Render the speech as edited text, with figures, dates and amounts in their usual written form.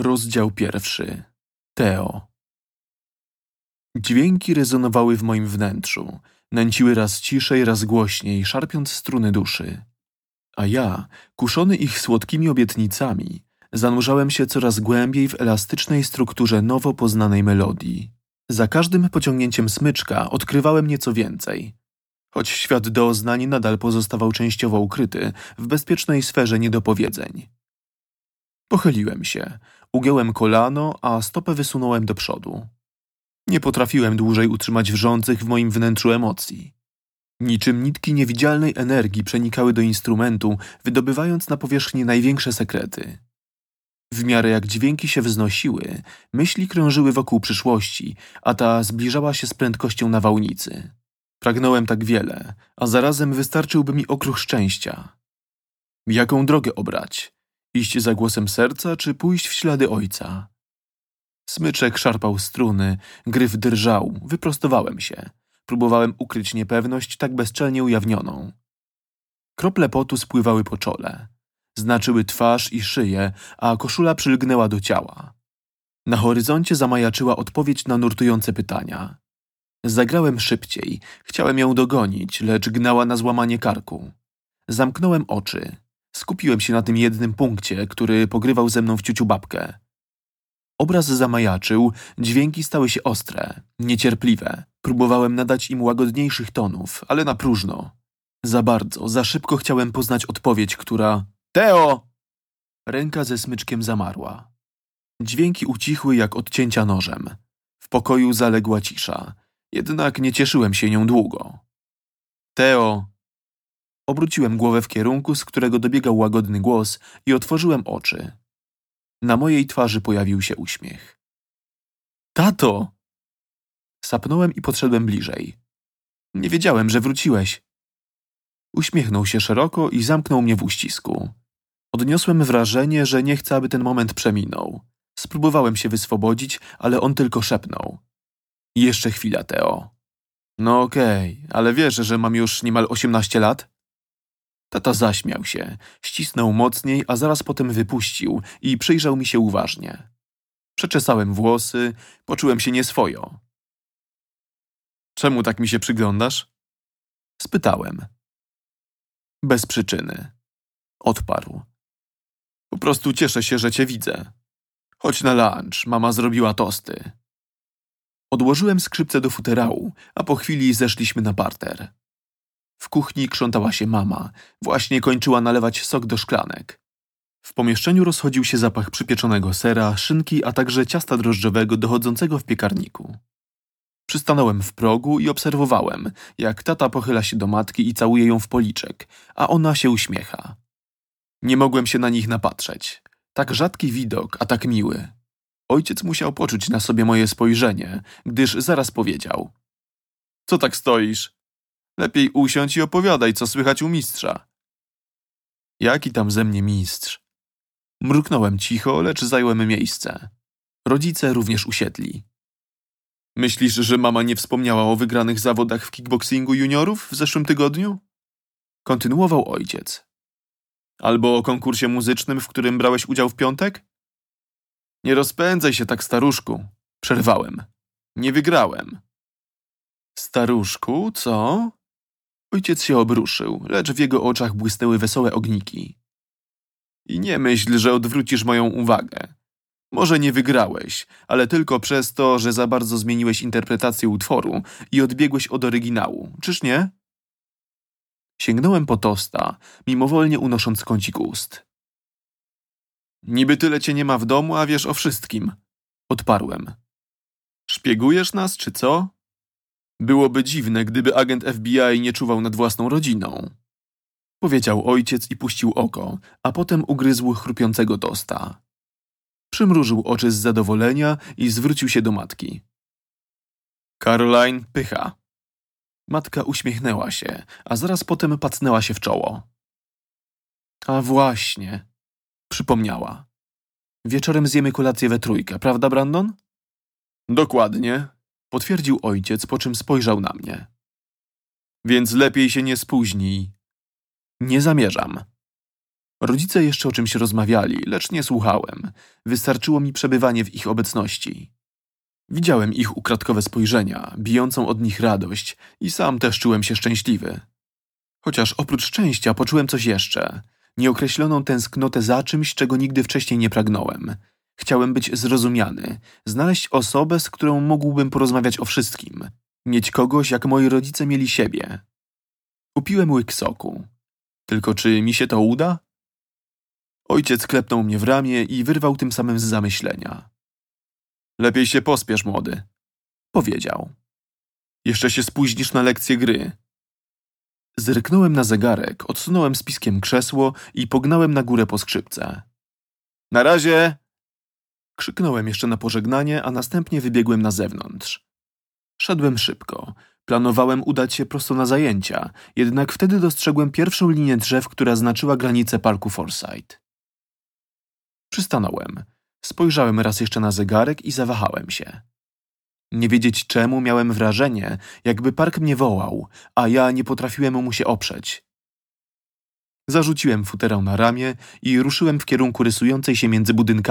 Rozdział 1. Teo. Dźwięki rezonowały w moim wnętrzu, nęciły raz ciszej, raz głośniej, szarpiąc struny duszy. A ja, kuszony ich słodkimi obietnicami, zanurzałem się coraz głębiej w elastycznej strukturze nowo poznanej melodii. Za każdym pociągnięciem smyczka odkrywałem nieco więcej. Choć świat doznań nadal pozostawał częściowo ukryty w bezpiecznej sferze niedopowiedzeń. Pochyliłem się, ugiąłem kolano, a stopę wysunąłem do przodu. Nie potrafiłem dłużej utrzymać wrzących w moim wnętrzu emocji. Niczym nitki niewidzialnej energii przenikały do instrumentu, wydobywając na powierzchnię największe sekrety. W miarę jak dźwięki się wznosiły, myśli krążyły wokół przyszłości, a ta zbliżała się z prędkością nawałnicy. Pragnąłem tak wiele, a zarazem wystarczyłby mi okruch szczęścia. Jaką drogę obrać? Iść za głosem serca, czy pójść w ślady ojca? Smyczek szarpał struny, gryf drżał, wyprostowałem się. Próbowałem ukryć niepewność tak bezczelnie ujawnioną. Krople potu spływały po czole. Znaczyły twarz i szyję, a koszula przylgnęła do ciała. Na horyzoncie zamajaczyła odpowiedź na nurtujące pytania. Zagrałem szybciej, chciałem ją dogonić, lecz gnała na złamanie karku. Zamknąłem oczy. Skupiłem się na tym jednym punkcie, który pogrywał ze mną w ciuciu babkę. Obraz zamajaczył, dźwięki stały się ostre, niecierpliwe. Próbowałem nadać im łagodniejszych tonów, ale na próżno. Za bardzo, za szybko chciałem poznać odpowiedź, która... Teo! Ręka ze smyczkiem zamarła. Dźwięki ucichły jak odcięcia nożem. W pokoju zaległa cisza, jednak nie cieszyłem się nią długo. Teo! Obróciłem głowę w kierunku, z którego dobiegał łagodny głos i otworzyłem oczy. Na mojej twarzy pojawił się uśmiech. Tato! Sapnąłem i podszedłem bliżej. Nie wiedziałem, że wróciłeś. Uśmiechnął się szeroko i zamknął mnie w uścisku. Odniosłem wrażenie, że nie chcę, aby ten moment przeminął. Spróbowałem się wyswobodzić, ale on tylko szepnął. Jeszcze chwila, Teo. No okej, ale wiesz, że mam już niemal 18 lat? Tata zaśmiał się, ścisnął mocniej, a zaraz potem wypuścił i przyjrzał mi się uważnie. Przeczesałem włosy, poczułem się nieswojo. Czemu tak mi się przyglądasz? Spytałem. Bez przyczyny. Odparł. Po prostu cieszę się, że cię widzę. Chodź na lunch, mama zrobiła tosty. Odłożyłem skrzypce do futerału, a po chwili zeszliśmy na parter. W kuchni krzątała się mama, właśnie kończyła nalewać sok do szklanek. W pomieszczeniu rozchodził się zapach przypieczonego sera, szynki, a także ciasta drożdżowego dochodzącego w piekarniku. Przystanąłem w progu i obserwowałem, jak tata pochyla się do matki i całuje ją w policzek, a ona się uśmiecha. Nie mogłem się na nich napatrzeć. Tak rzadki widok, a tak miły. Ojciec musiał poczuć na sobie moje spojrzenie, gdyż zaraz powiedział. Co tak stoisz? Lepiej usiądź i opowiadaj, co słychać u mistrza. Jaki tam ze mnie mistrz? Mruknąłem cicho, lecz zająłem miejsce. Rodzice również usiedli. Myślisz, że mama nie wspomniała o wygranych zawodach w kickboxingu juniorów w zeszłym tygodniu? Kontynuował ojciec. Albo o konkursie muzycznym, w którym brałeś udział w piątek? Nie rozpędzaj się tak, staruszku. Przerwałem. Nie wygrałem. Staruszku, co? Ojciec się obruszył, lecz w jego oczach błysnęły wesołe ogniki. I nie myśl, że odwrócisz moją uwagę. Może nie wygrałeś, ale tylko przez to, że za bardzo zmieniłeś interpretację utworu i odbiegłeś od oryginału, czyż nie? Sięgnąłem po tosta, mimowolnie unosząc kącik ust. Niby tyle cię nie ma w domu, a wiesz o wszystkim. Odparłem. Szpiegujesz nas, czy co? Byłoby dziwne, gdyby agent FBI nie czuwał nad własną rodziną. Powiedział ojciec i puścił oko, a potem ugryzł chrupiącego tosta. Przymrużył oczy z zadowolenia i zwrócił się do matki. Caroline pycha. Matka uśmiechnęła się, a zaraz potem pacnęła się w czoło. A właśnie, przypomniała. Wieczorem zjemy kolację we trójkę, prawda, Brandon? Dokładnie, potwierdził ojciec, po czym spojrzał na mnie. Więc lepiej się nie spóźnij. Nie zamierzam. Rodzice jeszcze o czymś rozmawiali, lecz nie słuchałem. Wystarczyło mi przebywanie w ich obecności. Widziałem ich ukradkowe spojrzenia, bijącą od nich radość i sam też czułem się szczęśliwy. Chociaż oprócz szczęścia poczułem coś jeszcze. Nieokreśloną tęsknotę za czymś, czego nigdy wcześniej nie pragnąłem. Chciałem być zrozumiany, znaleźć osobę, z którą mógłbym porozmawiać o wszystkim. Mieć kogoś, jak moi rodzice mieli siebie. Upiłem łyk soku. Tylko czy mi się to uda? Ojciec klepnął mnie w ramię i wyrwał tym samym z zamyślenia. Lepiej się pospiesz, młody, powiedział. Jeszcze się spóźnisz na lekcję gry. Zerknąłem na zegarek, odsunąłem z piskiem krzesło i pognałem na górę po skrzypce. Na razie! Krzyknąłem jeszcze na pożegnanie, a następnie wybiegłem na zewnątrz. Szedłem szybko. Planowałem udać się prosto na zajęcia, jednak wtedy dostrzegłem pierwszą linię drzew, która znaczyła granicę parku Forsyth. Przystanąłem. Spojrzałem raz jeszcze na zegarek i zawahałem się. Nie wiedzieć czemu miałem wrażenie, jakby park mnie wołał, a ja nie potrafiłem mu się oprzeć. Zarzuciłem futerę na ramię i ruszyłem w kierunku rysującej się między budynkami